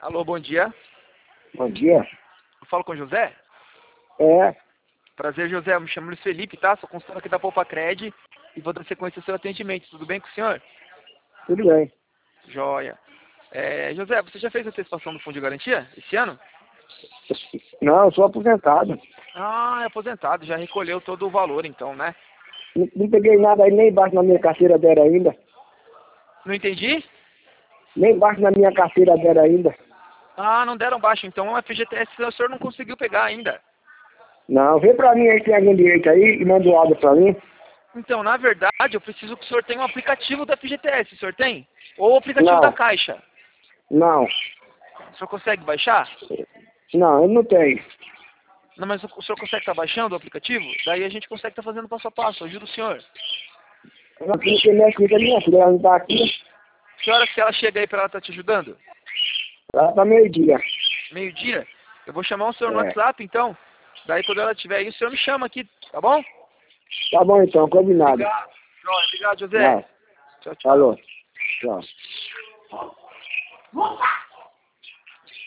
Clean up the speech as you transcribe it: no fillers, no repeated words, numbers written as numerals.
Alô, bom dia. Bom dia. Eu falo com o José? É, Prazer, José. Eu me chamo Luiz Felipe, tá? Sou consultor aqui da Poupacred e vou dar sequência ao seu atendimento. Tudo bem com o senhor? tudo bem. Joia. José, você já fez a antecipação do fundo de garantia esse ano? Não, eu sou aposentado. Ah, é aposentado. Já recolheu todo o valor, então, né? Não peguei nada aí, nem embaixo na minha carteira dela ainda. Não entendi? Nem embaixo na minha carteira dela ainda. Ah, não deram baixo. Então o FGTS o senhor não conseguiu pegar ainda. Não, vê pra mim aí se tem algum direito aí e manda o áudio pra mim. Então, na verdade, eu preciso que o senhor tenha um aplicativo do FGTS. O senhor tem? Ou o aplicativo da Não, Caixa. não, O senhor consegue baixar? não, eu não tenho. Não, mas o senhor consegue estar baixando o aplicativo? Daí a gente consegue estar fazendo passo a passo. Eu ajudo o senhor. Eu não tenho que mexer com isso, a minha filha, ela não tá aqui. Que hora que ela chega aí pra ela estar te ajudando? Ela tá meio-dia. Meio-dia? Eu vou chamar o senhor no É. WhatsApp, então. Daí quando ela estiver aí, o senhor me chama aqui, tá bom? Tá bom então, combinado. Obrigado. Joia, obrigado, José. Vai, Tchau, tchau. falou. Tchau.